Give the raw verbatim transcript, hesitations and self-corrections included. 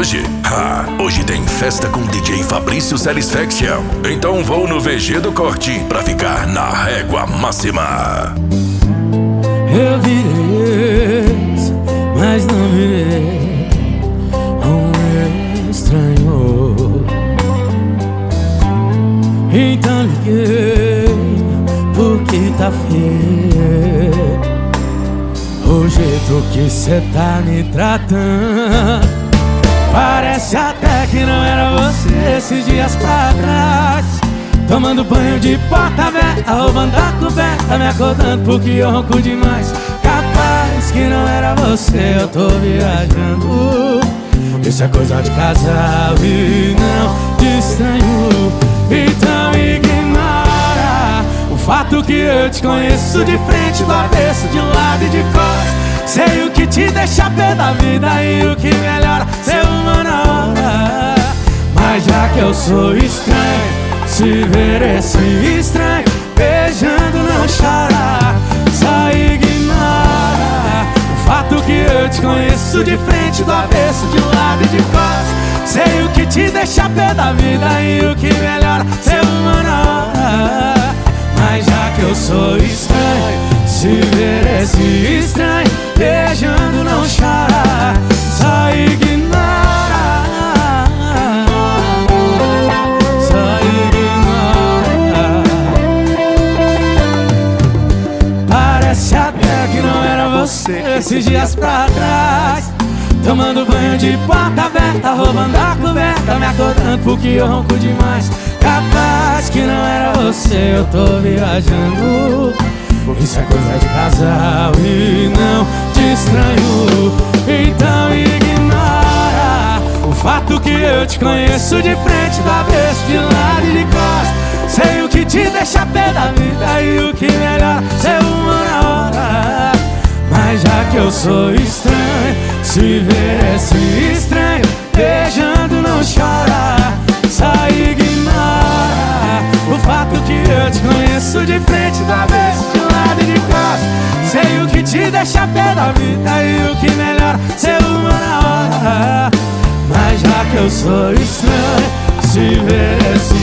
hoje? Ha, hoje tem festa com D J Fabrício Satisfaction. Então vou no V G do Corte pra ficar na régua máxima. Eu virei ex, mas não virei um estranho. Então liguei porque tá feio o jeito que cê tá me tratando. Parece até que não era você esses dias pra trás. Tomando banho de porta aberta, roubando a coberta, me acordando porque eu ronco demais. Capaz que não era você, eu tô viajando. Isso é coisa de casal e não de estranho. Então ignora o fato que eu te conheço de frente, do avesso, de lado e de costas. Sei o que te deixa pé da vida e o que melhora ser uma na hora. Mas já que eu sou estranho, se ver esse estranho beijando não chora. Só ignora o fato que eu te conheço de frente, do avesso, de lado e de costas. Sei o que te deixa pé da vida e o que melhora ser uma na hora. Mas já que eu sou estranho, se ver esse estranho beijando não chora. Só ignora, só ignora. Parece até que não era você esses dias pra trás. Tomando banho de porta aberta, roubando a coberta, me acordando porque eu ronco demais. Capaz que não era você, eu tô viajando. Isso é coisa de casal e não de estranho. Então ignora o fato que eu te conheço de frente, do avesso, de lado e de costas. Sei o que te deixa pé da vida e o que melhor ser uma na hora. Mas já que eu sou estranho, se ver esse estranho beijando não chora. Só ignora o fato que eu te conheço de frente, do avesso, de lado e de costas. Sei o que te deixa pé da vida e o que melhor ser uma na hora. Mas já que eu sou estranho, se ver esse